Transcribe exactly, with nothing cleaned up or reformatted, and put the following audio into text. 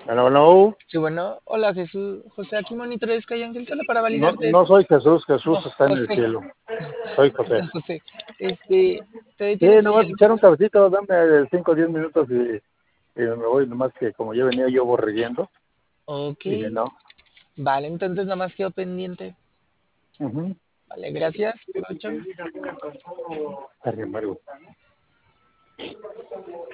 Bueno, no, Sí, bueno, hola Jesús, José, aquí monitor de Sky Ángel, solo para no, validarte. no soy Jesús, Jesús No, está en el José, cielo. Soy José. Don José, este, ¿te Sí, detienes ahí nomás algo? echar un cabecito, dame cinco o diez minutos y, y me voy, nomás que como yo venía yo borriguiendo, Ok, y no. vale, entonces nada más quedo pendiente. Uh Vale, gracias, provecho. -huh.